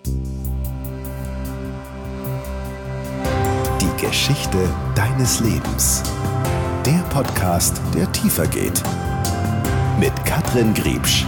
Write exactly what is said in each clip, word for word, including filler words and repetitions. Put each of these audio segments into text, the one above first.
Die Geschichte deines Lebens. Der Podcast, der tiefer geht. Mit Katrin Griebsch.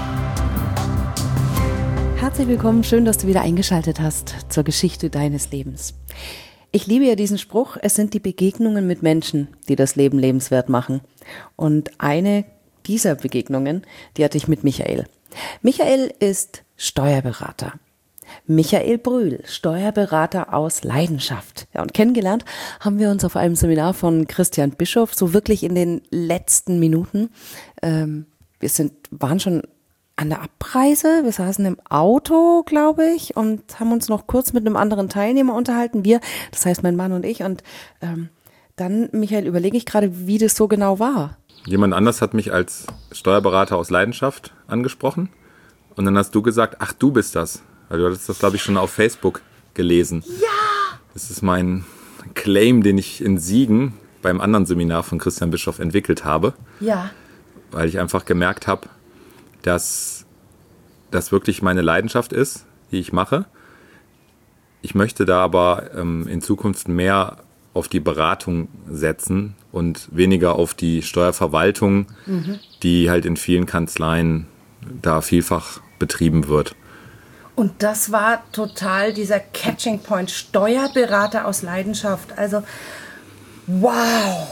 Herzlich willkommen, schön, dass du wieder eingeschaltet hast zur Geschichte deines Lebens. Ich liebe ja diesen Spruch, es sind die Begegnungen mit Menschen, die das Leben lebenswert machen. Und eine dieser Begegnungen, die hatte ich mit Michael. Michael ist Steuerberater. Michael Brühl, Steuerberater aus Leidenschaft. Ja, und kennengelernt haben wir uns auf einem Seminar von Christian Bischoff, so wirklich in den letzten Minuten. Ähm, wir sind, waren schon an der Abreise, wir saßen im Auto, glaube ich, und haben uns noch kurz mit einem anderen Teilnehmer unterhalten, wir, das heißt mein Mann und ich. Und ähm, dann, Michael, überlege ich gerade, wie das so genau war. Jemand anders hat mich als Steuerberater aus Leidenschaft angesprochen und dann hast du gesagt, ach, du bist das. Weil du hattest das, glaube ich, schon auf Facebook gelesen. Ja! Das ist mein Claim, den ich in Siegen beim anderen Seminar von Christian Bischoff entwickelt habe. Ja. Weil ich einfach gemerkt habe, dass das wirklich meine Leidenschaft ist, die ich mache. Ich möchte da aber ähm, in Zukunft mehr auf die Beratung setzen und weniger auf die Steuerverwaltung, mhm. die halt in vielen Kanzleien da vielfach betrieben wird. Und das war total dieser Catching Point, Steuerberater aus Leidenschaft. Also, wow!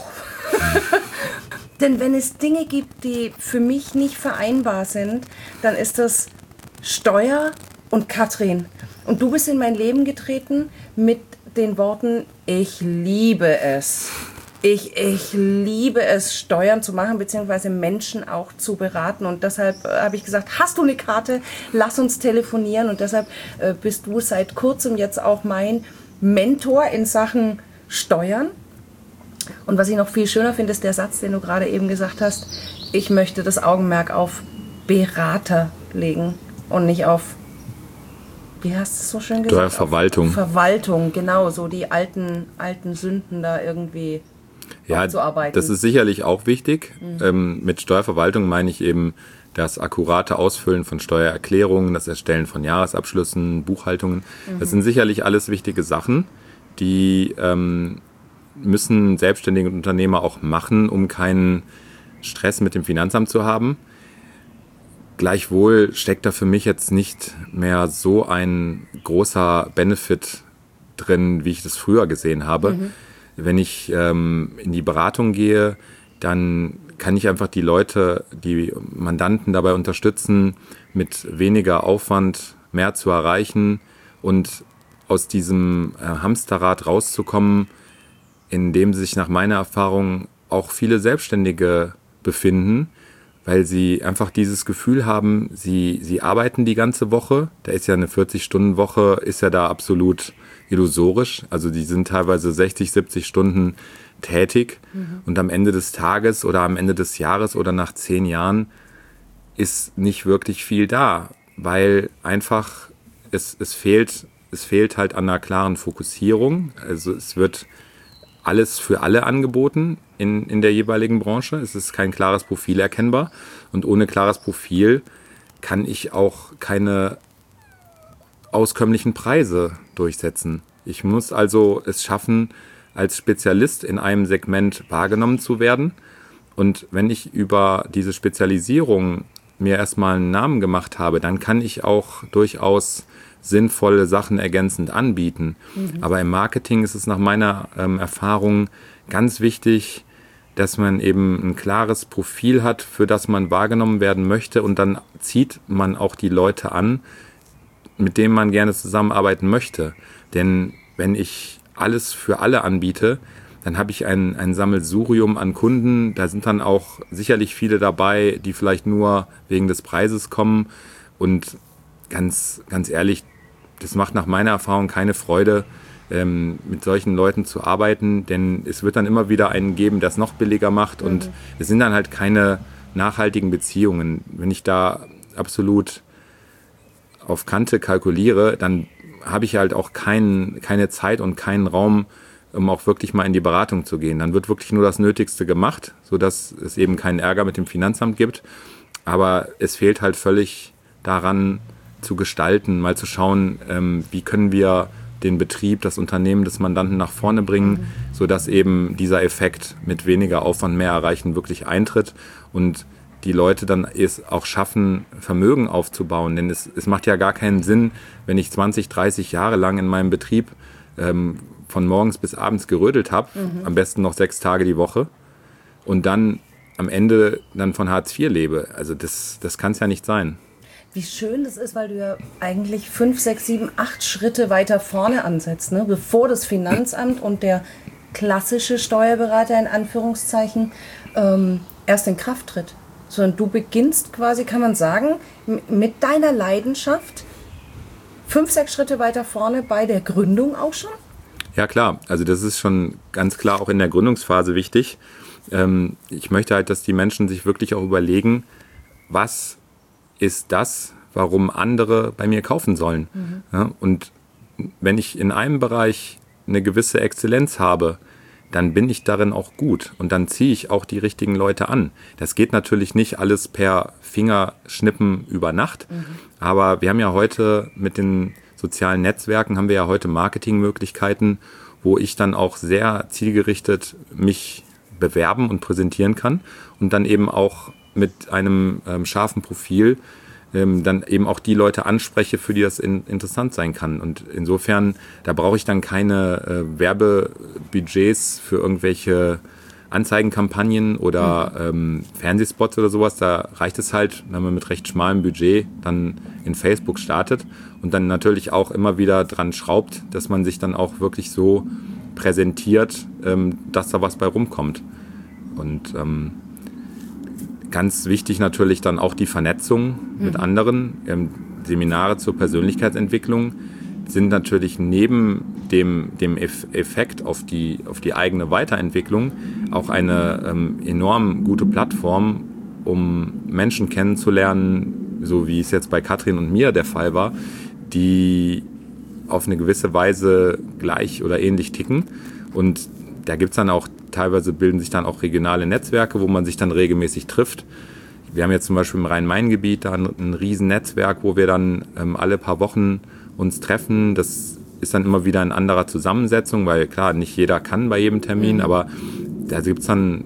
Denn wenn es Dinge gibt, die für mich nicht vereinbar sind, dann ist das Steuer und Katrin. Und du bist in mein Leben getreten mit den Worten, ich liebe es. Ich, ich liebe es, Steuern zu machen, beziehungsweise Menschen auch zu beraten. Und deshalb äh, habe ich gesagt, hast du eine Karte? Lass uns telefonieren. Und deshalb äh, bist du seit kurzem jetzt auch mein Mentor in Sachen Steuern. Und was ich noch viel schöner finde, ist der Satz, den du gerade eben gesagt hast. Ich möchte das Augenmerk auf Berater legen und nicht auf, wie hast du es so schön gesagt? Steuerverwaltung. Verwaltung, genau, so die alten, alten Sünden da irgendwie ja, aufzuarbeiten. Das ist sicherlich auch wichtig. Mhm. Ähm, mit Steuerverwaltung meine ich eben das akkurate Ausfüllen von Steuererklärungen, das Erstellen von Jahresabschlüssen, Buchhaltungen. Mhm. Das sind sicherlich alles wichtige Sachen, die ähm, müssen selbstständige Unternehmer auch machen, um keinen Stress mit dem Finanzamt zu haben. Gleichwohl steckt da für mich jetzt nicht mehr so ein großer Benefit drin, wie ich das früher gesehen habe. Mhm. Wenn ich ähm, in die Beratung gehe, dann kann ich einfach die Leute, die Mandanten dabei unterstützen, mit weniger Aufwand mehr zu erreichen und aus diesem äh, Hamsterrad rauszukommen, in dem sich nach meiner Erfahrung auch viele Selbstständige befinden, weil sie einfach dieses Gefühl haben, sie, sie arbeiten die ganze Woche. Da ist ja eine vierzig-Stunden-Woche, ist ja da absolut illusorisch. Also die sind teilweise sechzig, siebzig Stunden tätig. Mhm. Und am Ende des Tages oder am Ende des Jahres oder nach zehn Jahren ist nicht wirklich viel da, weil einfach es, es fehlt, es fehlt halt an einer klaren Fokussierung. Also es wird alles für alle angeboten in, in der jeweiligen Branche. Es ist kein klares Profil erkennbar. Und ohne klares Profil kann ich auch keine auskömmlichen Preise durchsetzen. Ich muss also es schaffen, als Spezialist in einem Segment wahrgenommen zu werden. Und wenn ich über diese Spezialisierung mir erstmal einen Namen gemacht habe, dann kann ich auch durchaus sinnvolle Sachen ergänzend anbieten. Mhm. Aber im Marketing ist es nach meiner ähm, Erfahrung ganz wichtig, dass man eben ein klares Profil hat, für das man wahrgenommen werden möchte und dann zieht man auch die Leute an, mit denen man gerne zusammenarbeiten möchte. Denn wenn ich alles für alle anbiete, dann habe ich ein, ein Sammelsurium an Kunden. Da sind dann auch sicherlich viele dabei, die vielleicht nur wegen des Preises kommen. Und ganz, ganz ehrlich, das macht nach meiner Erfahrung keine Freude, ähm, mit solchen Leuten zu arbeiten, denn es wird dann immer wieder einen geben, der es noch billiger macht mhm. und es sind dann halt keine nachhaltigen Beziehungen. Wenn ich da absolut auf Kante kalkuliere, dann habe ich halt auch kein, keine Zeit und keinen Raum, um auch wirklich mal in die Beratung zu gehen. Dann wird wirklich nur das Nötigste gemacht, sodass es eben keinen Ärger mit dem Finanzamt gibt. Aber es fehlt halt völlig daran, zu gestalten, mal zu schauen, ähm, wie können wir den Betrieb, das Unternehmen des Mandanten nach vorne bringen, mhm. sodass eben dieser Effekt mit weniger Aufwand mehr erreichen wirklich eintritt und die Leute dann es auch schaffen, Vermögen aufzubauen. Denn es, es macht ja gar keinen Sinn, wenn ich zwanzig, dreißig Jahre lang in meinem Betrieb ähm, von morgens bis abends gerödelt habe, mhm. am besten noch sechs Tage die Woche und dann am Ende dann von Hartz vier lebe. Also das, das kann es ja nicht sein. Wie schön das ist, weil du ja eigentlich fünf, sechs, sieben, acht Schritte weiter vorne ansetzt, ne? Bevor das Finanzamt und der klassische Steuerberater in Anführungszeichen ähm, erst in Kraft tritt. Sondern du beginnst quasi, kann man sagen, mit deiner Leidenschaft fünf, sechs Schritte weiter vorne bei der Gründung auch schon? Ja klar, also das ist schon ganz klar auch in der Gründungsphase wichtig. Ähm, ich möchte halt, dass die Menschen sich wirklich auch überlegen, was ist das, warum andere bei mir kaufen sollen. Mhm. Ja, und wenn ich in einem Bereich eine gewisse Exzellenz habe, dann bin ich darin auch gut und dann ziehe ich auch die richtigen Leute an. Das geht natürlich nicht alles per Fingerschnippen über Nacht, mhm. aber wir haben ja heute mit den sozialen Netzwerken, haben wir ja heute Marketingmöglichkeiten, wo ich dann auch sehr zielgerichtet mich bewerben und präsentieren kann und dann eben auch mit einem ähm, scharfen Profil ähm, dann eben auch die Leute anspreche, für die das in, interessant sein kann. Und insofern, da brauche ich dann keine äh, Werbebudgets für irgendwelche Anzeigenkampagnen oder mhm. ähm, Fernsehspots oder sowas. Da reicht es halt, wenn man mit recht schmalem Budget dann in Facebook startet und dann natürlich auch immer wieder dran schraubt, dass man sich dann auch wirklich so präsentiert, ähm, dass da was bei rumkommt. Und ähm, ganz wichtig natürlich dann auch die Vernetzung mhm. mit anderen. Ähm, Seminare zur Persönlichkeitsentwicklung sind natürlich neben dem, dem Effekt auf die, auf die eigene Weiterentwicklung auch eine ähm, enorm gute Plattform, um Menschen kennenzulernen, so wie es jetzt bei Katrin und mir der Fall war, die auf eine gewisse Weise gleich oder ähnlich ticken. Und da gibt es dann auch, teilweise bilden sich dann auch regionale Netzwerke, wo man sich dann regelmäßig trifft. Wir haben jetzt zum Beispiel im Rhein-Main-Gebiet da ein, ein riesen Netzwerk, wo wir dann ähm, alle paar Wochen uns treffen. Das ist dann immer wieder in anderer Zusammensetzung, weil klar, nicht jeder kann bei jedem Termin, mhm. aber da gibt es dann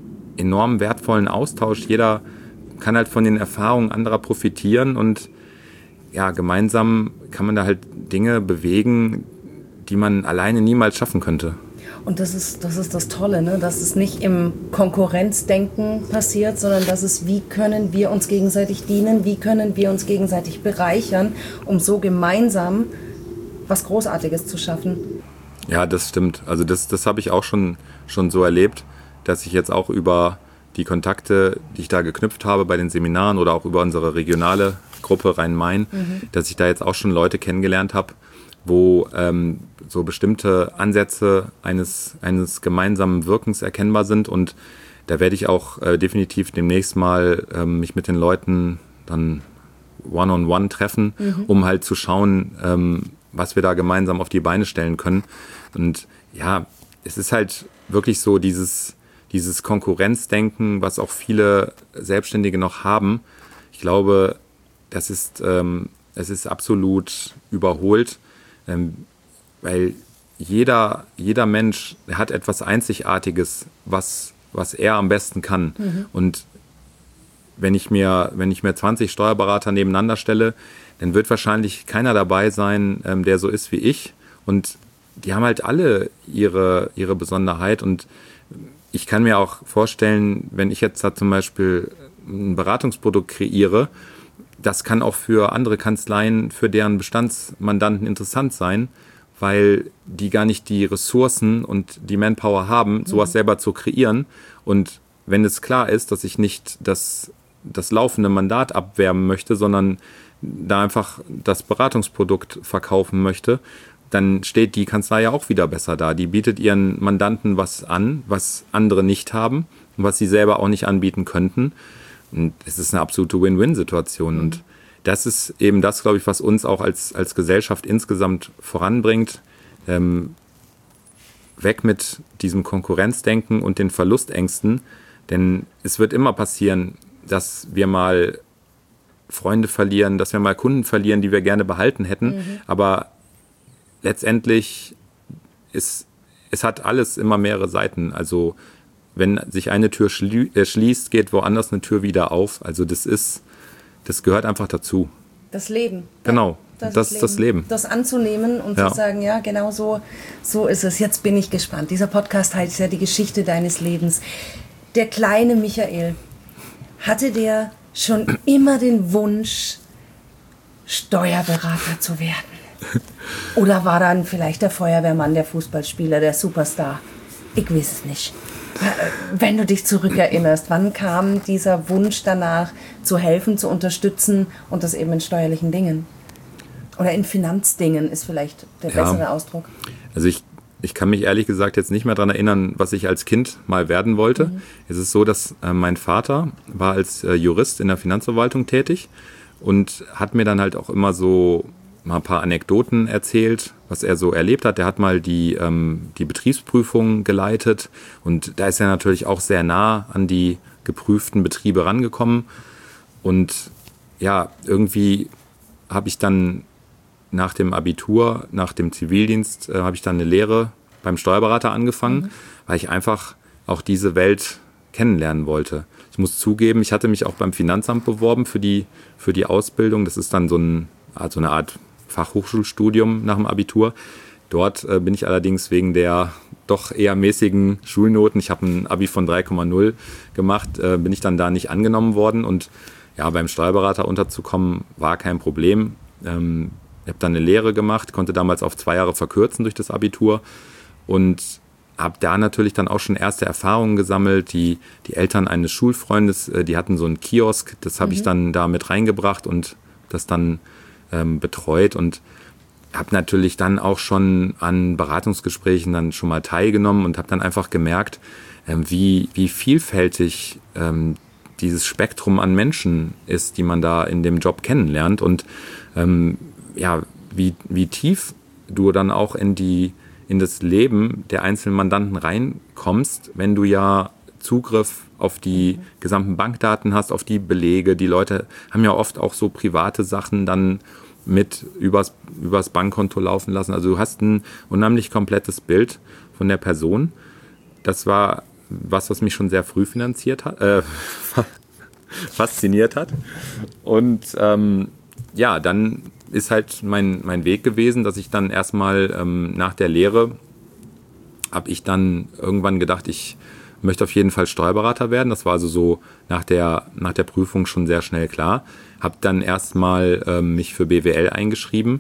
enorm wertvollen Austausch. Jeder kann halt von den Erfahrungen anderer profitieren und ja, gemeinsam kann man da halt Dinge bewegen, die man alleine niemals schaffen könnte. Und das ist, das ist das Tolle, ne? Dass es nicht im Konkurrenzdenken passiert, sondern dass es, wie können wir uns gegenseitig dienen, wie können wir uns gegenseitig bereichern, um so gemeinsam was Großartiges zu schaffen. Ja, das stimmt. Also das, das habe ich auch schon, schon so erlebt, dass ich jetzt auch über die Kontakte, die ich da geknüpft habe bei den Seminaren oder auch über unsere regionale Gruppe Rhein-Main, mhm. dass ich da jetzt auch schon Leute kennengelernt habe, wo ähm, so bestimmte Ansätze eines, eines gemeinsamen Wirkens erkennbar sind. Und da werde ich auch äh, definitiv demnächst mal ähm, mich mit den Leuten dann one-on-one treffen, mhm. um halt zu schauen, ähm, was wir da gemeinsam auf die Beine stellen können. Und ja, es ist halt wirklich so dieses, dieses Konkurrenzdenken, was auch viele Selbstständige noch haben. Ich glaube, das ist, ähm, es ist absolut überholt. Ähm, weil jeder, jeder Mensch hat etwas Einzigartiges, was, was er am besten kann. Mhm. Und wenn ich mir, wenn ich mir zwanzig Steuerberater nebeneinander stelle, dann wird wahrscheinlich keiner dabei sein, ähm, der so ist wie ich. Und die haben halt alle ihre, ihre Besonderheit. Und ich kann mir auch vorstellen, wenn ich jetzt da zum Beispiel ein Beratungsprodukt kreiere, das kann auch für andere Kanzleien, für deren Bestandsmandanten interessant sein, weil die gar nicht die Ressourcen und die Manpower haben, sowas selber zu kreieren. Und wenn es klar ist, dass ich nicht das, das laufende Mandat abwerben möchte, sondern da einfach das Beratungsprodukt verkaufen möchte, dann steht die Kanzlei ja auch wieder besser da. Die bietet ihren Mandanten was an, was andere nicht haben und was sie selber auch nicht anbieten könnten. Und es ist eine absolute Win-Win-Situation. Mhm. Und das ist eben das, glaube ich, was uns auch als, als Gesellschaft insgesamt voranbringt. Ähm, weg mit diesem Konkurrenzdenken und den Verlustängsten. Denn es wird immer passieren, dass wir mal Freunde verlieren, dass wir mal Kunden verlieren, die wir gerne behalten hätten. Mhm. Aber letztendlich ist, es hat alles immer mehrere Seiten. Also wenn sich eine Tür schlie- äh, schließt, geht woanders eine Tür wieder auf. Also das ist, das gehört einfach dazu. Das Leben. Genau, das, das ist das Leben. Das anzunehmen und ja. zu sagen, ja, genau so, so ist es. Jetzt bin ich gespannt. Dieser Podcast heißt ja die Geschichte deines Lebens. Der kleine Michael, hatte der schon immer den Wunsch, Steuerberater zu werden? Oder war dann vielleicht der Feuerwehrmann, der Fußballspieler, der Superstar? Ich weiß es nicht. Wenn du dich zurückerinnerst, wann kam dieser Wunsch danach, zu helfen, zu unterstützen und das eben in steuerlichen Dingen? Oder in Finanzdingen ist vielleicht der ja, bessere Ausdruck. Also ich, ich kann mich ehrlich gesagt jetzt nicht mehr daran erinnern, was ich als Kind mal werden wollte. Mhm. Es ist so, dass äh, mein Vater war als äh, Jurist in der Finanzverwaltung tätig und hat mir dann halt auch immer so mal ein paar Anekdoten erzählt, was er so erlebt hat. Der hat mal die, ähm, die Betriebsprüfung geleitet und da ist er natürlich auch sehr nah an die geprüften Betriebe rangekommen. Und ja, irgendwie habe ich dann nach dem Abitur, nach dem Zivildienst, äh, habe ich dann eine Lehre beim Steuerberater angefangen, mhm. weil ich einfach auch diese Welt kennenlernen wollte. Ich muss zugeben, ich hatte mich auch beim Finanzamt beworben für die, für die Ausbildung. Das ist dann so, ein, so eine Art Fachhochschulstudium nach dem Abitur. Dort äh, bin ich allerdings wegen der doch eher mäßigen Schulnoten, ich habe ein Abi von drei Komma null gemacht, äh, bin ich dann da nicht angenommen worden. Und ja, beim Steuerberater unterzukommen war kein Problem. Ähm, ich habe dann eine Lehre gemacht, konnte damals auf zwei Jahre verkürzen durch das Abitur und habe da natürlich dann auch schon erste Erfahrungen gesammelt. Die, die Eltern eines Schulfreundes, äh, die hatten so einen Kiosk, das habe mhm. ich dann da mit reingebracht und das dann ähm, betreut und habe natürlich dann auch schon an Beratungsgesprächen dann schon mal teilgenommen und habe dann einfach gemerkt, ähm, wie, wie vielfältig ähm, dieses Spektrum an Menschen ist, die man da in dem Job kennenlernt und ähm, ja, wie, wie tief du dann auch in die in das Leben der einzelnen Mandanten reinkommst, wenn du ja Zugriff auf die gesamten Bankdaten hast, auf die Belege. Die Leute haben ja oft auch so private Sachen dann mit übers, übers Bankkonto laufen lassen. Also du hast ein unheimlich komplettes Bild von der Person. Das war was, was mich schon sehr früh finanziert hat, äh, fasziniert hat. Und ähm, ja, dann ist halt mein, mein Weg gewesen, dass ich dann erstmal ähm, nach der Lehre habe ich dann irgendwann gedacht, ich möchte auf jeden Fall Steuerberater werden. Das war also so nach der, nach der Prüfung schon sehr schnell klar. Habe dann erstmal ähm, mich für B W L eingeschrieben.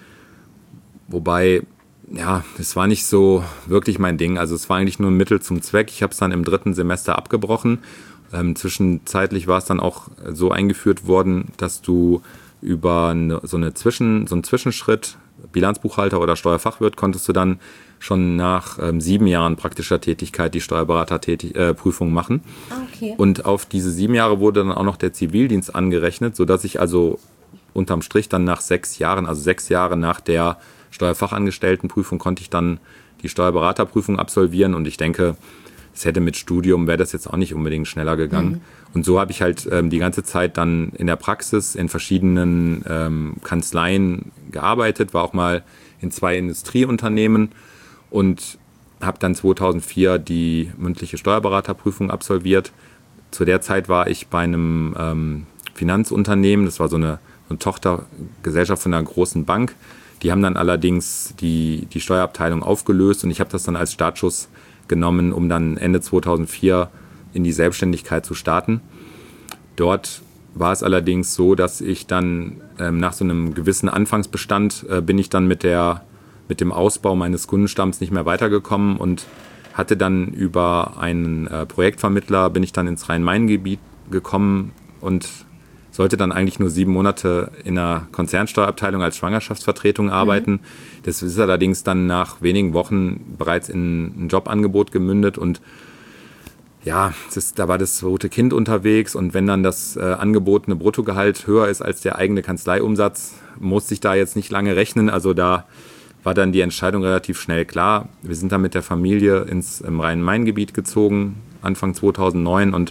Wobei, ja, das war nicht so wirklich mein Ding. Also es war eigentlich nur ein Mittel zum Zweck. Ich habe es dann im dritten Semester abgebrochen. Ähm, zwischenzeitlich war es dann auch so eingeführt worden, dass du über eine, so, eine Zwischen, so einen Zwischenschritt, Bilanzbuchhalter oder Steuerfachwirt, konntest du dann schon nach ähm, sieben Jahren praktischer Tätigkeit die Steuerberaterprüfung äh, machen. Okay. Und auf diese sieben Jahre wurde dann auch noch der Zivildienst angerechnet, sodass ich also unterm Strich dann nach sechs Jahren, also sechs Jahre nach der Steuerfachangestelltenprüfung, konnte ich dann die Steuerberaterprüfung absolvieren. Und ich denke, es hätte mit Studium, wäre das jetzt auch nicht unbedingt schneller gegangen. Mhm. Und so habe ich halt ähm, die ganze Zeit dann in der Praxis in verschiedenen ähm, Kanzleien gearbeitet, war auch mal in zwei Industrieunternehmen und habe dann zweitausendvier die mündliche Steuerberaterprüfung absolviert. Zu der Zeit war ich bei einem ähm, Finanzunternehmen, das war so eine, so eine Tochtergesellschaft von einer großen Bank. Die haben dann allerdings die, die Steuerabteilung aufgelöst und ich habe das dann als Startschuss genommen, um dann Ende zweitausendvier in die Selbstständigkeit zu starten. Dort war es allerdings so, dass ich dann ähm, nach so einem gewissen Anfangsbestand äh, bin ich dann mit, der, mit dem Ausbau meines Kundenstamms nicht mehr weitergekommen und hatte dann über einen äh, Projektvermittler, bin ich dann ins Rhein-Main-Gebiet gekommen und sollte dann eigentlich nur sieben Monate in der Konzernsteuerabteilung als Schwangerschaftsvertretung arbeiten. Mhm. Das ist allerdings dann nach wenigen Wochen bereits in ein Jobangebot gemündet und ja, das ist, da war das rote Kind unterwegs und wenn dann das äh, angebotene Bruttogehalt höher ist als der eigene Kanzleiumsatz, musste ich da jetzt nicht lange rechnen. Also da war dann die Entscheidung relativ schnell klar. Wir sind dann mit der Familie ins im Rhein-Main-Gebiet gezogen, Anfang zweitausendneun und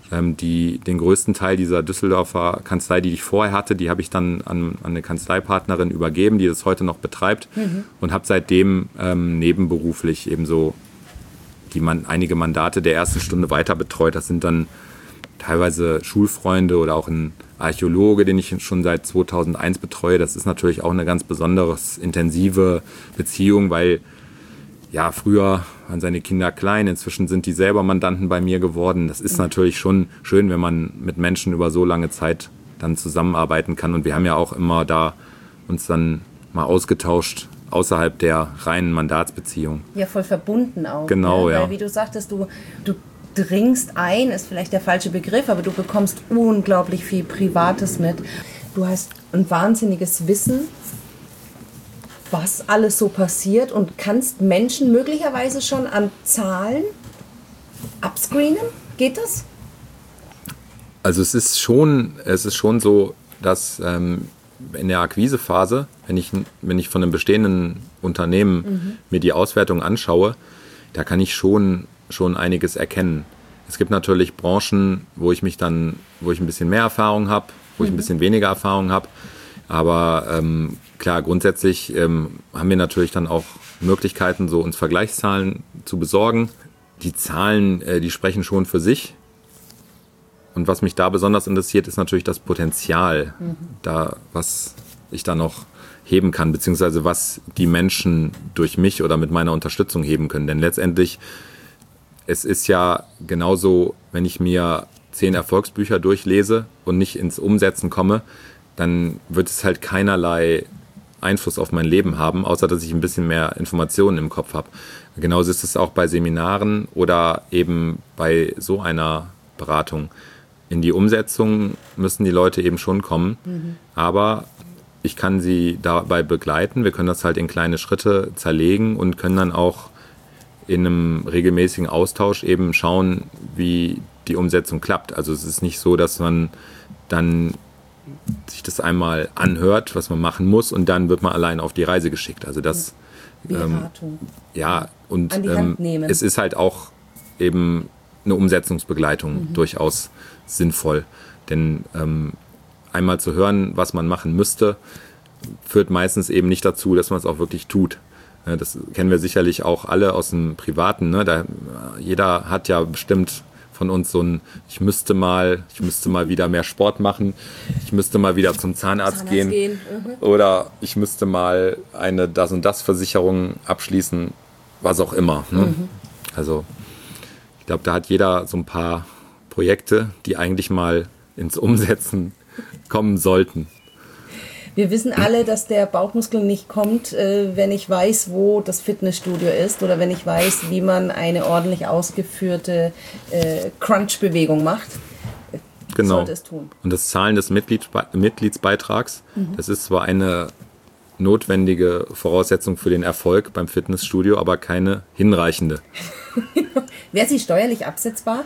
Ähm, die, den größten Teil dieser Düsseldorfer Kanzlei, die ich vorher hatte, die habe ich dann an, an eine Kanzleipartnerin übergeben, die das heute noch betreibt mhm. und habe seitdem ähm, nebenberuflich eben so die man, einige Mandate der ersten Stunde weiter betreut. Das sind dann teilweise Schulfreunde oder auch ein Archäologe, den ich schon seit zweitausendeins betreue. Das ist natürlich auch eine ganz besonders intensive Beziehung, weil ja, früher waren seine Kinder klein, inzwischen sind die selber Mandanten bei mir geworden. Das ist natürlich schon schön, wenn man mit Menschen über so lange Zeit dann zusammenarbeiten kann. Und wir haben ja auch immer da uns dann mal ausgetauscht, außerhalb der reinen Mandatsbeziehung. Ja, voll verbunden auch. Genau, ne? ja. Weil wie du sagtest, du, du dringst ein, ist vielleicht der falsche Begriff, aber du bekommst unglaublich viel Privates mit. Du hast ein wahnsinniges Wissen, was alles so passiert und kannst Menschen möglicherweise schon an Zahlen abscreenen? Geht das? Also es ist schon, es ist schon so, dass ähm, in der Akquisephase, wenn ich, wenn ich von einem bestehenden Unternehmen mhm. mir die Auswertung anschaue, da kann ich schon, schon einiges erkennen. Es gibt natürlich Branchen, wo ich mich dann, wo ich ein bisschen mehr Erfahrung habe, wo mhm. ich ein bisschen weniger Erfahrung habe. Aber ähm, klar, grundsätzlich ähm, haben wir natürlich dann auch Möglichkeiten, so uns Vergleichszahlen zu besorgen. Die Zahlen, äh, die sprechen schon für sich. Und was mich da besonders interessiert, ist natürlich das Potenzial, mhm. da, was ich da noch heben kann, beziehungsweise was die Menschen durch mich oder mit meiner Unterstützung heben können. Denn letztendlich, es ist ja genauso, wenn ich mir zehn Erfolgsbücher durchlese und nicht ins Umsetzen komme, dann wird es halt keinerlei Einfluss auf mein Leben haben, außer dass ich ein bisschen mehr Informationen im Kopf habe. Genauso ist es auch bei Seminaren oder eben bei so einer Beratung. In die Umsetzung müssen die Leute eben schon kommen, mhm. aber ich kann sie dabei begleiten. Wir können das halt in kleine Schritte zerlegen und können dann auch in einem regelmäßigen Austausch eben schauen, wie die Umsetzung klappt. Also es ist nicht so, dass man dann sich das einmal anhört, was man machen muss, und dann wird man allein auf die Reise geschickt. Also das Beratung. Ähm, ja, und An die Hand ähm, nehmen. Es ist halt auch eben eine Umsetzungsbegleitung mhm. durchaus sinnvoll. Denn ähm, einmal zu hören, was man machen müsste, führt meistens eben nicht dazu, dass man es auch wirklich tut. Ja, das kennen wir sicherlich auch alle aus dem Privaten. Ne? Da, jeder hat ja bestimmt von uns so ein, ich müsste mal, ich müsste mal wieder mehr Sport machen, ich müsste mal wieder zum Zahnarzt, Zahnarzt gehen, gehen. Mhm. Oder ich müsste mal eine das und das Versicherung abschließen, was auch immer. Ne? Mhm. Also ich glaube, da hat jeder so ein paar Projekte, die eigentlich mal ins Umsetzen kommen sollten. Wir wissen alle, dass der Bauchmuskel nicht kommt, äh, wenn ich weiß, wo das Fitnessstudio ist oder wenn ich weiß, wie man eine ordentlich ausgeführte äh, Crunch-Bewegung macht. Genau. Sollte es tun. Und das Zahlen des Mitgliedsbe- Mitgliedsbeitrags, mhm. das ist zwar eine notwendige Voraussetzung für den Erfolg beim Fitnessstudio, aber keine hinreichende. Wäre sie steuerlich absetzbar?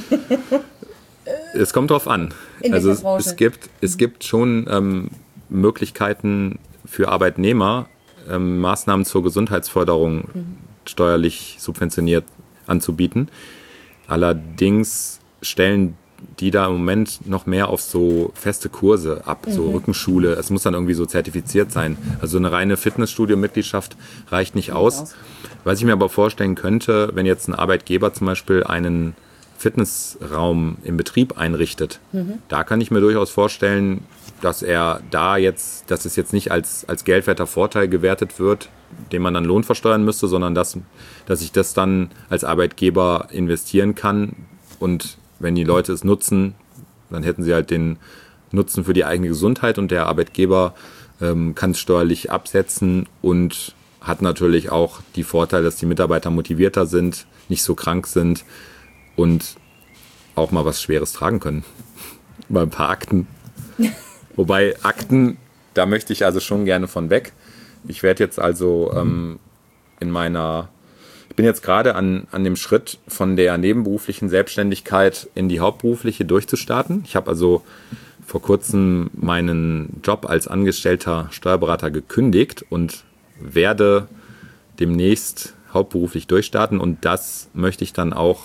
Es kommt drauf an. In also welcher Branche? Es gibt, es gibt schon ähm, Möglichkeiten für Arbeitnehmer, ähm, Maßnahmen zur Gesundheitsförderung mhm. steuerlich subventioniert anzubieten. Allerdings stellen die da im Moment noch mehr auf so feste Kurse ab, mhm. so Rückenschule. Es muss dann irgendwie so zertifiziert sein. Also eine reine Fitnessstudio-Mitgliedschaft reicht nicht aus. aus. Was ich mir aber vorstellen könnte, wenn jetzt ein Arbeitgeber zum Beispiel einen Fitnessraum im Betrieb einrichtet, mhm. da kann ich mir durchaus vorstellen, dass er da jetzt, dass es jetzt nicht als, als geldwerter Vorteil gewertet wird, den man dann Lohn versteuern müsste, sondern dass, dass ich das dann als Arbeitgeber investieren kann, und wenn die Leute es nutzen, dann hätten sie halt den Nutzen für die eigene Gesundheit, und der Arbeitgeber ähm, kann es steuerlich absetzen und hat natürlich auch die Vorteile, dass die Mitarbeiter motivierter sind, nicht so krank sind und auch mal was Schweres tragen können. Mal ein paar Akten. Wobei Akten, da möchte ich also schon gerne von weg. Ich werde jetzt also ähm, in meiner, ich bin jetzt gerade an, an dem Schritt von der nebenberuflichen Selbstständigkeit in die hauptberufliche durchzustarten. Ich habe also vor kurzem meinen Job als angestellter Steuerberater gekündigt und werde demnächst hauptberuflich durchstarten, und das möchte ich dann auch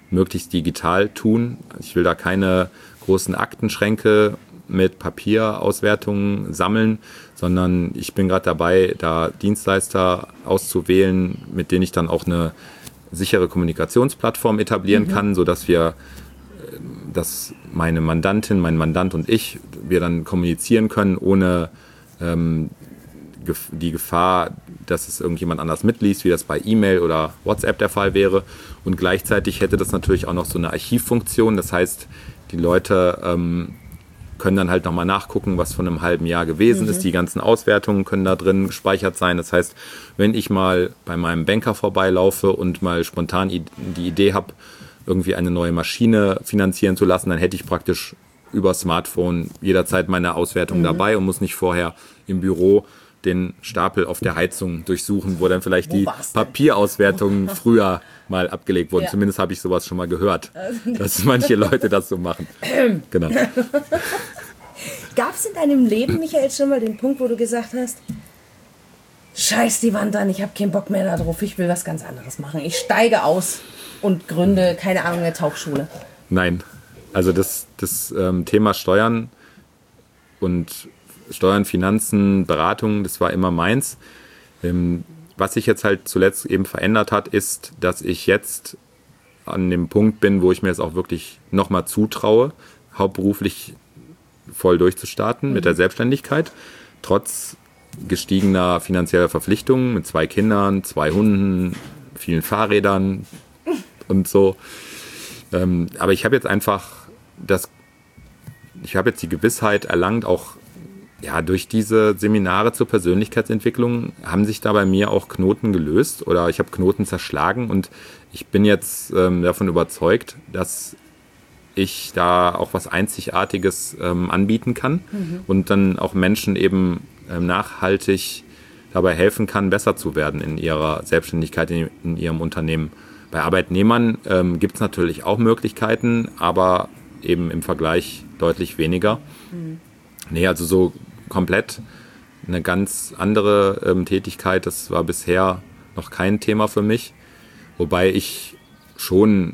möglichst digital tun. Ich will da keine großen Aktenschränke mit Papierauswertungen sammeln, sondern ich bin gerade dabei, da Dienstleister auszuwählen, mit denen ich dann auch eine sichere Kommunikationsplattform etablieren mhm. kann, sodass wir, dass meine Mandantin, mein Mandant und ich, wir dann kommunizieren können, ohne ähm, die Gefahr, dass es irgendjemand anders mitliest, wie das bei E-Mail oder WhatsApp der Fall wäre. Und gleichzeitig hätte das natürlich auch noch so eine Archivfunktion. Das heißt, die Leute ähm, können dann halt nochmal nachgucken, was von einem halben Jahr gewesen mhm. ist. Die ganzen Auswertungen können da drin gespeichert sein. Das heißt, wenn ich mal bei meinem Banker vorbeilaufe und mal spontan die Idee habe, irgendwie eine neue Maschine finanzieren zu lassen, dann hätte ich praktisch über Smartphone jederzeit meine Auswertung mhm. dabei und muss nicht vorher im Büro den Stapel auf der Heizung durchsuchen, wo dann vielleicht wo die Papierauswertungen früher mal abgelegt wurden. Ja. Zumindest habe ich sowas schon mal gehört, dass manche Leute das so machen. Genau. Gab es in deinem Leben, Michael, schon mal den Punkt, wo du gesagt hast, scheiß die Wand an, ich habe keinen Bock mehr darauf, ich will was ganz anderes machen. Ich steige aus und gründe, keine Ahnung, eine Tauchschule. Nein, also das, das ähm, Thema Steuern und Steuern, Finanzen, Beratung, das war immer meins. Ähm, was sich jetzt halt zuletzt eben verändert hat, ist, dass ich jetzt an dem Punkt bin, wo ich mir es auch wirklich nochmal zutraue, hauptberuflich voll durchzustarten mhm. mit der Selbstständigkeit, trotz gestiegener finanzieller Verpflichtungen mit zwei Kindern, zwei Hunden, vielen Fahrrädern und so. Ähm, aber ich habe jetzt einfach das, ich habe jetzt die Gewissheit erlangt, auch ja, durch diese Seminare zur Persönlichkeitsentwicklung haben sich da bei mir auch Knoten gelöst oder ich habe Knoten zerschlagen und ich bin jetzt ähm, davon überzeugt, dass ich da auch was Einzigartiges ähm, anbieten kann mhm. und dann auch Menschen eben ähm, nachhaltig dabei helfen kann, besser zu werden in ihrer Selbstständigkeit, in, in ihrem Unternehmen. Bei Arbeitnehmern ähm, gibt es natürlich auch Möglichkeiten, aber eben im Vergleich deutlich weniger. Mhm. Nee, also so komplett eine ganz andere ähm, Tätigkeit, das war bisher noch kein Thema für mich. Wobei ich schon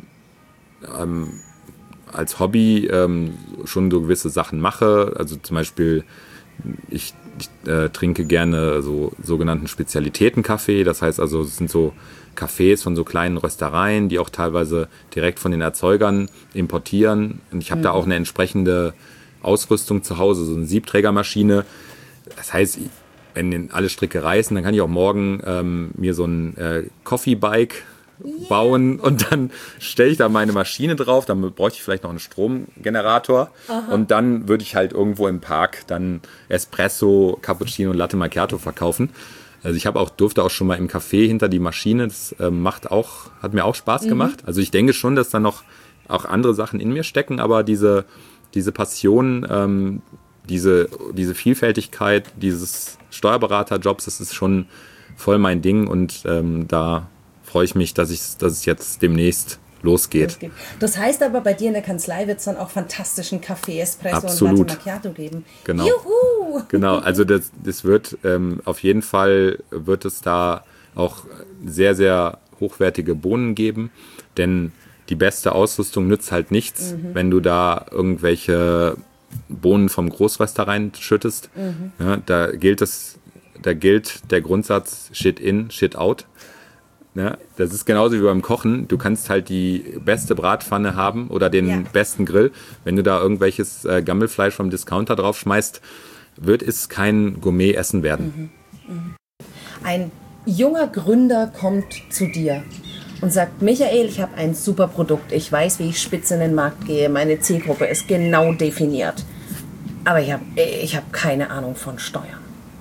ähm, als Hobby ähm, schon so gewisse Sachen mache. Also zum Beispiel, ich, ich äh, trinke gerne so sogenannten Spezialitätenkaffee. Das heißt also, es sind so Cafés von so kleinen Röstereien, die auch teilweise direkt von den Erzeugern importieren. Und ich habe mhm. da auch eine entsprechende Ausrüstung zu Hause, so eine Siebträgermaschine. Das heißt, wenn alle Stricke reißen, dann kann ich auch morgen ähm, mir so ein äh, Coffee-Bike yeah. bauen und dann stelle ich da meine Maschine drauf, dann bräuchte ich vielleicht noch einen Stromgenerator Aha. und dann würde ich halt irgendwo im Park dann Espresso, Cappuccino und Latte Macchiato verkaufen. Also ich habe auch, durfte auch schon mal im Café hinter die Maschine, das äh, macht auch, hat mir auch Spaß mhm. gemacht. Also ich denke schon, dass da noch auch andere Sachen in mir stecken, aber diese Diese Passion, ähm, diese, diese Vielfältigkeit dieses Steuerberaterjobs, das ist schon voll mein Ding und ähm, da freue ich mich, dass, ich, dass es jetzt demnächst losgeht. Das heißt aber, bei dir in der Kanzlei wird es dann auch fantastischen Kaffee, Espresso Absolut. und Latte Macchiato geben. Genau. Juhu! Genau, also das, das wird ähm, auf jeden Fall wird es da auch sehr, sehr hochwertige Bohnen geben, denn die beste Ausrüstung nützt halt nichts, mhm. wenn du da irgendwelche Bohnen vom Großröster reinschüttest. Mhm. Ja, da gilt es, da gilt der Grundsatz Shit in, Shit out. Ja, das ist genauso wie beim Kochen. Du kannst halt die beste Bratpfanne haben oder den ja. besten Grill. Wenn du da irgendwelches äh, Gammelfleisch vom Discounter drauf schmeißt, wird es kein Gourmet-Essen werden. Mhm. Mhm. Ein junger Gründer kommt zu dir und sagt, Michael, ich habe ein super Produkt, ich weiß, wie ich spitz in den Markt gehe, meine Zielgruppe ist genau definiert, aber ich habe ich hab keine Ahnung von Steuern.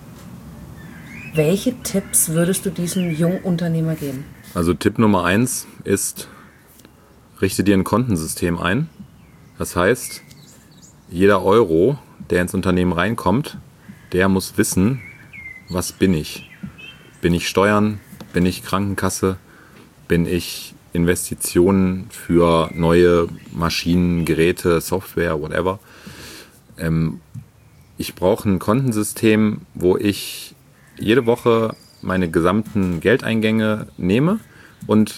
Welche Tipps würdest du diesem jungen Unternehmer geben? Also Tipp Nummer eins ist, richte dir ein Kontensystem ein. Das heißt, jeder Euro, der ins Unternehmen reinkommt, der muss wissen, was bin ich? Bin ich Steuern? Bin ich Krankenkasse? Bin ich Investitionen für neue Maschinen, Geräte, Software, whatever. Ähm, ich brauche ein Kontensystem, wo ich jede Woche meine gesamten Geldeingänge nehme und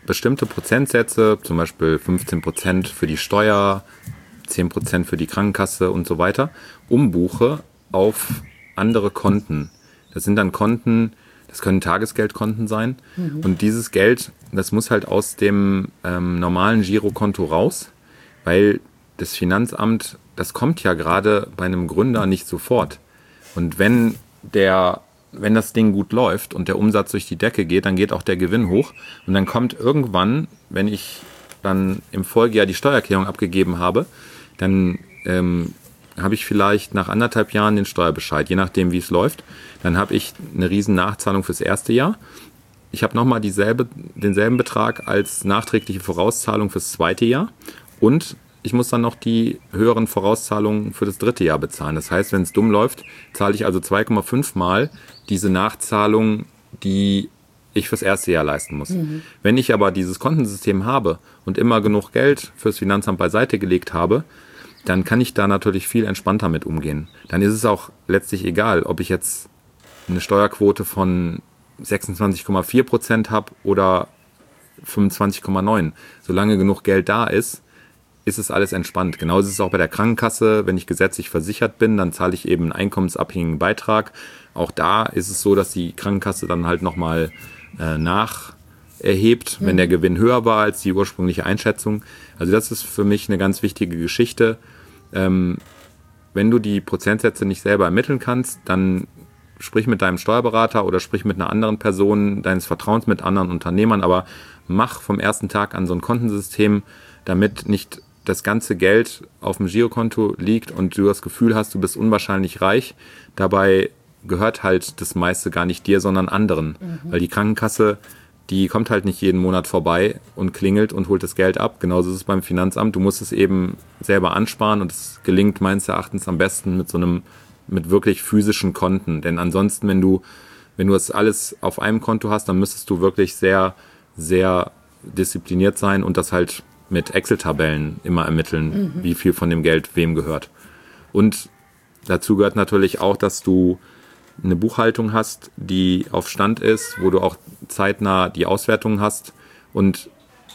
bestimmte Prozentsätze, zum Beispiel fünfzehn Prozent für die Steuer, zehn Prozent für die Krankenkasse und so weiter, umbuche auf andere Konten. Das sind dann Konten, das können Tagesgeldkonten sein. Mhm. Und dieses Geld, das muss halt aus dem ähm, normalen Girokonto raus, weil das Finanzamt, das kommt ja gerade bei einem Gründer nicht sofort. Und wenn der, wenn das Ding gut läuft und der Umsatz durch die Decke geht, dann geht auch der Gewinn hoch. Und dann kommt irgendwann, wenn ich dann im Folgejahr die Steuererklärung abgegeben habe, dann ähm, habe ich vielleicht nach anderthalb Jahren den Steuerbescheid, je nachdem wie es läuft. Dann habe ich eine riesen Nachzahlung fürs erste Jahr. Ich habe nochmal dieselbe, denselben Betrag als nachträgliche Vorauszahlung fürs zweite Jahr und ich muss dann noch die höheren Vorauszahlungen für das dritte Jahr bezahlen. Das heißt, wenn es dumm läuft, zahle ich also zwei Komma fünf Mal diese Nachzahlung, die ich fürs erste Jahr leisten muss. Mhm. Wenn ich aber dieses Kontensystem habe und immer genug Geld fürs Finanzamt beiseite gelegt habe, dann kann ich da natürlich viel entspannter mit umgehen. Dann ist es auch letztlich egal, ob ich jetzt eine Steuerquote von sechsundzwanzig Komma vier Prozent habe oder fünfundzwanzig Komma neun. Solange genug Geld da ist, ist es alles entspannt. Genauso ist es auch bei der Krankenkasse. Wenn ich gesetzlich versichert bin, dann zahle ich eben einen einkommensabhängigen Beitrag. Auch da ist es so, dass die Krankenkasse dann halt nochmal äh, nacherhebt, mhm. wenn der Gewinn höher war als die ursprüngliche Einschätzung. Also das ist für mich eine ganz wichtige Geschichte. Ähm, wenn du die Prozentsätze nicht selber ermitteln kannst, dann sprich mit deinem Steuerberater oder sprich mit einer anderen Person deines Vertrauens, mit anderen Unternehmern, aber mach vom ersten Tag an so ein Kontensystem, damit nicht das ganze Geld auf dem Girokonto liegt und du das Gefühl hast, du bist unwahrscheinlich reich. Dabei gehört halt das meiste gar nicht dir, sondern anderen. Mhm. Weil die Krankenkasse, die kommt halt nicht jeden Monat vorbei und klingelt und holt das Geld ab. Genauso ist es beim Finanzamt. Du musst es eben selber ansparen und es gelingt meines Erachtens am besten mit so einem, mit wirklich physischen Konten. Denn ansonsten, wenn du, wenn du das alles auf einem Konto hast, dann müsstest du wirklich sehr, sehr diszipliniert sein und das halt mit Excel-Tabellen immer ermitteln, mhm. wie viel von dem Geld wem gehört. Und dazu gehört natürlich auch, dass du eine Buchhaltung hast, die auf Stand ist, wo du auch zeitnah die Auswertungen hast und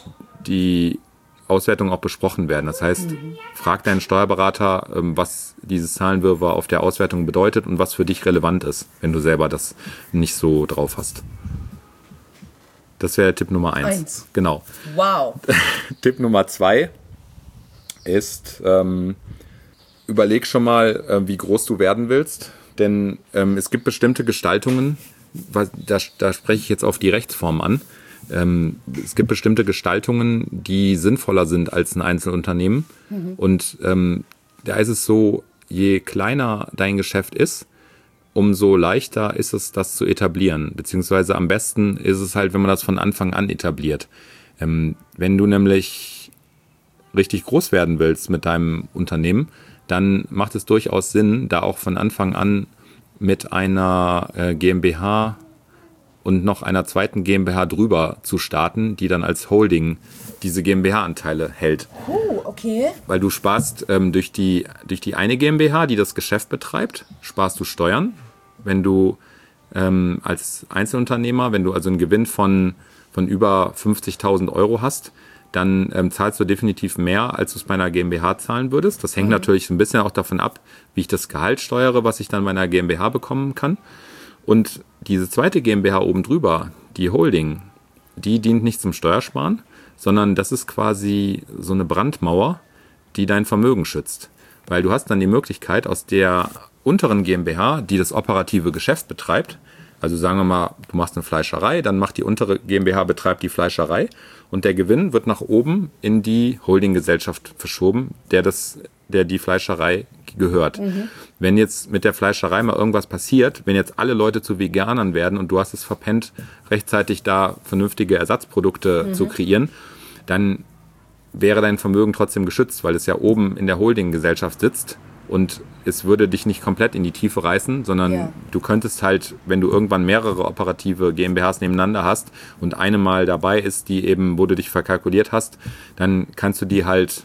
die Auswertungen auch besprochen werden. Das heißt, mhm. frag deinen Steuerberater, was dieses Zahlenwirrwarr auf der Auswertung bedeutet und was für dich relevant ist, wenn du selber das nicht so drauf hast. Das wäre Tipp Nummer eins. Eins. Genau. Wow. Tipp Nummer zwei ist, ähm, überleg schon mal, äh, wie groß du werden willst. Denn ähm, es gibt bestimmte Gestaltungen, was, da, da spreche ich jetzt auf die Rechtsform an. Ähm, es gibt bestimmte Gestaltungen, die sinnvoller sind als ein Einzelunternehmen. Mhm. Und ähm, da ist es so, je kleiner dein Geschäft ist, umso leichter ist es, das zu etablieren. Beziehungsweise am besten ist es halt, wenn man das von Anfang an etabliert. Ähm, wenn du nämlich richtig groß werden willst mit deinem Unternehmen, dann macht es durchaus Sinn, da auch von Anfang an mit einer äh, GmbH und noch einer zweiten GmbH drüber zu starten, die dann als Holding diese GmbH-Anteile hält. Oh, okay. Weil du sparst ähm, durch die, durch die eine GmbH, die das Geschäft betreibt, sparst du Steuern. Wenn du ähm, als Einzelunternehmer, wenn du also einen Gewinn von, von über fünfzigtausend Euro hast, dann ähm, zahlst du definitiv mehr, als du es bei einer GmbH zahlen würdest. Das hängt mhm. natürlich so ein bisschen auch davon ab, wie ich das Gehalt steuere, was ich dann bei einer GmbH bekommen kann. Und diese zweite GmbH oben drüber, die Holding, die dient nicht zum Steuersparen, sondern das ist quasi so eine Brandmauer, die dein Vermögen schützt. Weil du hast dann die Möglichkeit, aus der unteren GmbH, die das operative Geschäft betreibt, also sagen wir mal, du machst eine Fleischerei, dann macht die untere GmbH, betreibt die Fleischerei und der Gewinn wird nach oben in die Holdinggesellschaft verschoben, der das, der die Fleischerei gehört. Mhm. Wenn jetzt mit der Fleischerei mal irgendwas passiert, wenn jetzt alle Leute zu Veganern werden und du hast es verpennt, rechtzeitig da vernünftige Ersatzprodukte mhm. zu kreieren, dann wäre dein Vermögen trotzdem geschützt, weil es ja oben in der Holdinggesellschaft sitzt. Und es würde dich nicht komplett in die Tiefe reißen, sondern ja. du könntest halt, wenn du irgendwann mehrere operative GmbHs nebeneinander hast und eine mal dabei ist, die eben, wo du dich verkalkuliert hast, dann kannst du die halt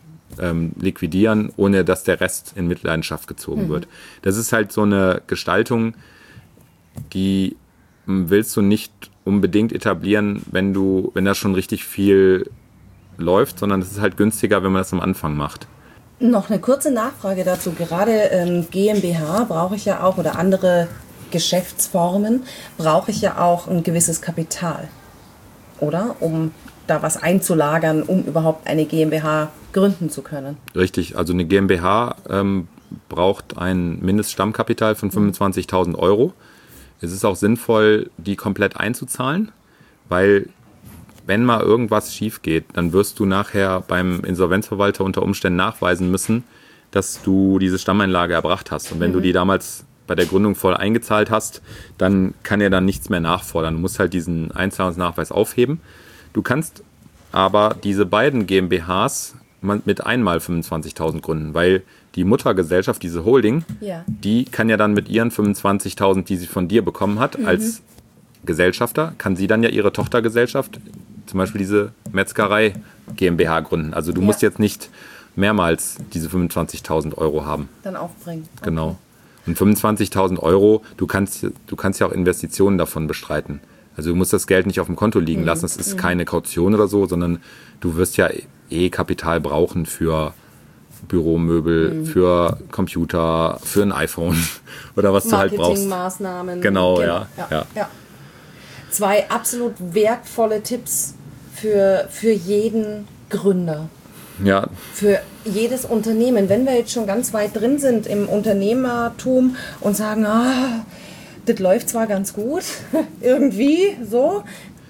ähm, liquidieren, ohne dass der Rest in Mitleidenschaft gezogen mhm. wird. Das ist halt so eine Gestaltung, die willst du nicht unbedingt etablieren, wenn du, wenn da schon richtig viel läuft, sondern es ist halt günstiger, wenn man das am Anfang macht. Noch eine kurze Nachfrage dazu. Gerade ähm, GmbH brauche ich ja auch, oder andere Geschäftsformen, brauche ich ja auch ein gewisses Kapital, oder? Um da was einzulagern, um überhaupt eine GmbH gründen zu können. Richtig, also eine GmbH ähm, braucht ein Mindeststammkapital von fünfundzwanzigtausend Euro. Es ist auch sinnvoll, die komplett einzuzahlen, weil wenn mal irgendwas schief geht, dann wirst du nachher beim Insolvenzverwalter unter Umständen nachweisen müssen, dass du diese Stammeinlage erbracht hast. Und wenn mhm. du die damals bei der Gründung voll eingezahlt hast, dann kann er dann nichts mehr nachfordern. Du musst halt diesen Einzahlungsnachweis aufheben. Du kannst aber diese beiden GmbHs mit einmal fünfundzwanzigtausend gründen, weil die Muttergesellschaft, diese Holding, ja. die kann ja dann mit ihren fünfundzwanzigtausend, die sie von dir bekommen hat, mhm. als Gesellschafter, kann sie dann ja ihre Tochtergesellschaft, zum Beispiel diese Metzgerei GmbH gründen. Also du ja. musst jetzt nicht mehrmals diese fünfundzwanzigtausend Euro haben. Dann aufbringen. Okay. Genau. Und fünfundzwanzigtausend Euro, du kannst, du kannst ja auch Investitionen davon bestreiten. Also du musst das Geld nicht auf dem Konto liegen mhm. lassen. Es ist mhm. keine Kaution oder so, sondern du wirst ja eh Kapital brauchen für Büromöbel, mhm. für Computer, für ein iPhone oder was du halt brauchst. Marketingmaßnahmen. Genau, genau. Ja, ja, ja. ja. Zwei absolut wertvolle Tipps für, für jeden Gründer. Ja. Für jedes Unternehmen. Wenn wir jetzt schon ganz weit drin sind im Unternehmertum und sagen, ah, das läuft zwar ganz gut, irgendwie so.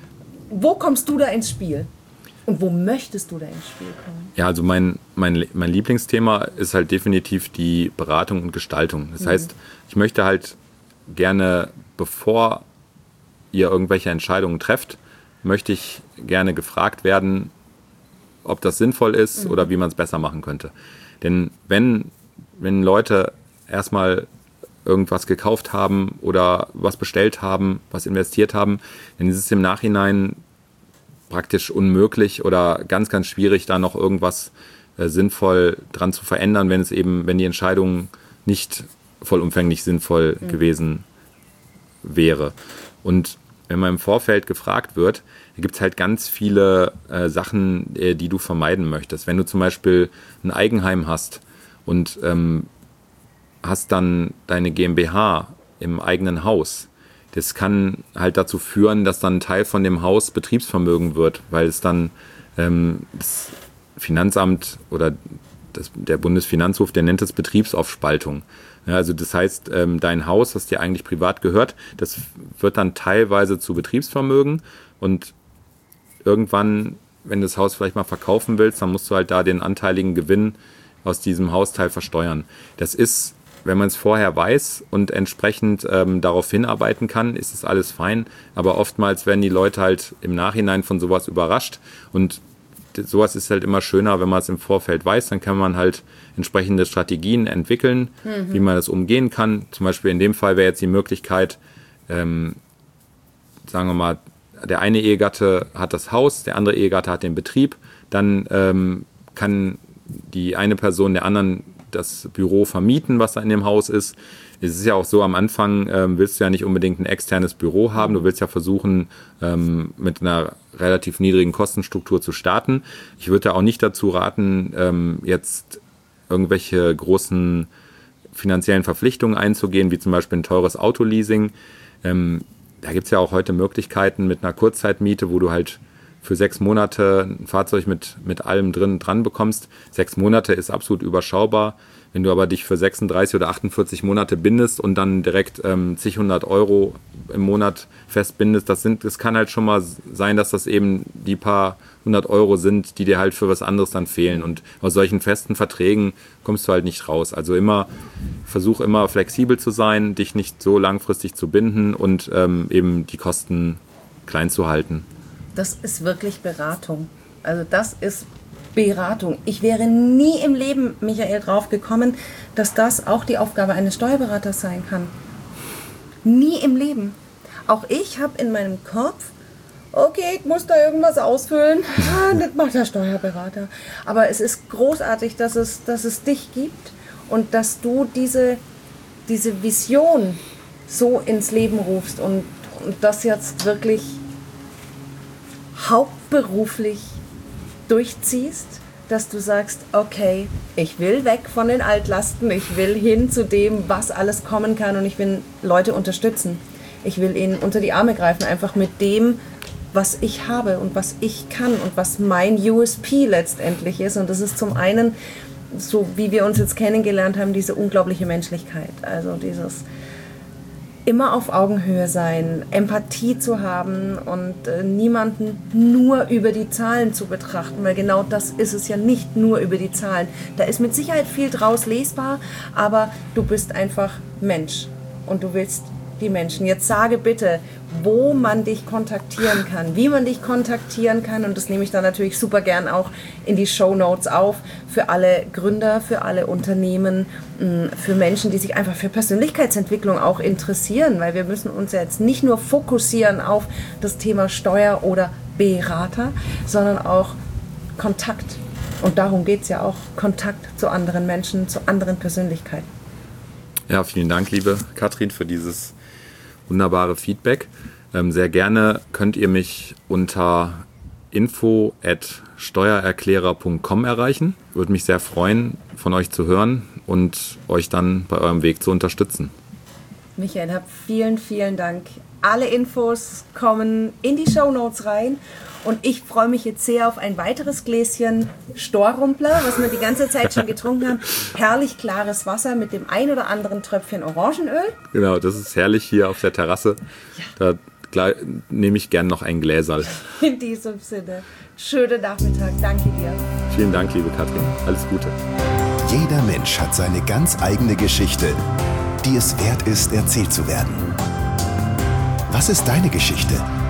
Wo kommst du da ins Spiel? Und wo möchtest du da ins Spiel kommen? Ja, also mein, mein, mein Lieblingsthema ist halt definitiv die Beratung und Gestaltung. Das mhm. heißt, ich möchte halt gerne, bevor ihr irgendwelche Entscheidungen trefft, möchte ich gerne gefragt werden, ob das sinnvoll ist mhm. oder wie man es besser machen könnte. Denn wenn, wenn Leute erstmal irgendwas gekauft haben oder was bestellt haben, was investiert haben, dann ist es im Nachhinein praktisch unmöglich oder ganz, ganz schwierig, da noch irgendwas äh, sinnvoll dran zu verändern, wenn es eben, wenn die Entscheidung nicht vollumfänglich sinnvoll mhm. gewesen wäre. Und wenn man im Vorfeld gefragt wird, gibt es halt ganz viele äh, Sachen, äh, die du vermeiden möchtest. Wenn du zum Beispiel ein Eigenheim hast und ähm, hast dann deine GmbH im eigenen Haus, das kann halt dazu führen, dass dann ein Teil von dem Haus Betriebsvermögen wird, weil es dann ähm, das Finanzamt oder das, der Bundesfinanzhof, der nennt es Betriebsaufspaltung. Ja, also das heißt, ähm, dein Haus, das dir eigentlich privat gehört, das wird dann teilweise zu Betriebsvermögen und irgendwann, wenn du das Haus vielleicht mal verkaufen willst, dann musst du halt da den anteiligen Gewinn aus diesem Hausteil versteuern. Das ist, wenn man es vorher weiß und entsprechend ähm, darauf hinarbeiten kann, ist das alles fein. Aber oftmals werden die Leute halt im Nachhinein von sowas überrascht. Und sowas ist halt immer schöner, wenn man es im Vorfeld weiß. Dann kann man halt entsprechende Strategien entwickeln, mhm. wie man das umgehen kann. Zum Beispiel in dem Fall wäre jetzt die Möglichkeit, ähm, sagen wir mal, der eine Ehegatte hat das Haus, der andere Ehegatte hat den Betrieb. Dann ähm, kann die eine Person der anderen das Büro vermieten, was da in dem Haus ist. Es ist ja auch so, am Anfang ähm, willst du ja nicht unbedingt ein externes Büro haben. Du willst ja versuchen, ähm, mit einer relativ niedrigen Kostenstruktur zu starten. Ich würde da auch nicht dazu raten, ähm, jetzt irgendwelche großen finanziellen Verpflichtungen einzugehen, wie zum Beispiel ein teures Autoleasing. Ähm, da gibt es ja auch heute Möglichkeiten mit einer Kurzzeitmiete, wo du halt für sechs Monate ein Fahrzeug mit, mit allem drin dran bekommst. Sechs Monate ist absolut überschaubar. Wenn du aber dich für sechsunddreißig oder achtundvierzig Monate bindest und dann direkt ähm, zig hundert Euro im Monat festbindest, das sind, das kann halt schon mal sein, dass das eben die paar hundert Euro sind, die dir halt für was anderes dann fehlen. Und aus solchen festen Verträgen kommst du halt nicht raus. Also immer, versuch immer flexibel zu sein, dich nicht so langfristig zu binden und ähm, eben die Kosten klein zu halten. Das ist wirklich Beratung. Also das ist Beratung. Ich wäre nie im Leben, Michael, drauf gekommen, dass das auch die Aufgabe eines Steuerberaters sein kann. Nie im Leben. Auch ich habe in meinem Kopf, okay, ich muss da irgendwas ausfüllen. Ah, das macht der Steuerberater. Aber es ist großartig, dass es, dass es dich gibt und dass du diese, diese Vision so ins Leben rufst und das jetzt wirklich hauptberuflich durchziehst, dass du sagst, okay, ich will weg von den Altlasten, ich will hin zu dem, was alles kommen kann und ich will Leute unterstützen. Ich will ihnen unter die Arme greifen, einfach mit dem, was ich habe und was ich kann und was mein U S P letztendlich ist. Und das ist zum einen, so wie wir uns jetzt kennengelernt haben, diese unglaubliche Menschlichkeit. Also dieses immer auf Augenhöhe sein, Empathie zu haben und äh, niemanden nur über die Zahlen zu betrachten, weil genau das ist es ja nicht, nur über die Zahlen. Da ist mit Sicherheit viel draus lesbar, aber du bist einfach Mensch und du willst die Menschen. Jetzt sage bitte, wo man dich kontaktieren kann, wie man dich kontaktieren kann und das nehme ich dann natürlich super gern auch in die Shownotes auf für alle Gründer, für alle Unternehmen, für Menschen, die sich einfach für Persönlichkeitsentwicklung auch interessieren, weil wir müssen uns ja jetzt nicht nur fokussieren auf das Thema Steuer oder Berater, sondern auch Kontakt. Und darum geht es ja auch, Kontakt zu anderen Menschen, zu anderen Persönlichkeiten. Ja, vielen Dank, liebe Katrin, für dieses wunderbare Feedback. Ähm, sehr gerne könnt ihr mich unter info at steuererklärer punkt com erreichen. Würde mich sehr freuen, von euch zu hören und euch dann bei eurem Weg zu unterstützen. Michael, hab vielen, vielen Dank. Alle Infos kommen in die Shownotes rein und ich freue mich jetzt sehr auf ein weiteres Gläschen Storrumpler, was wir die ganze Zeit schon getrunken haben. Herrlich klares Wasser mit dem ein oder anderen Tröpfchen Orangenöl. Genau, das ist herrlich hier auf der Terrasse. Ja. Da nehme ich gern noch ein Gläserl. In diesem Sinne, schönen Nachmittag. Danke dir. Vielen Dank, liebe Katrin. Alles Gute. Jeder Mensch hat seine ganz eigene Geschichte, die es wert ist, erzählt zu werden. Was ist deine Geschichte?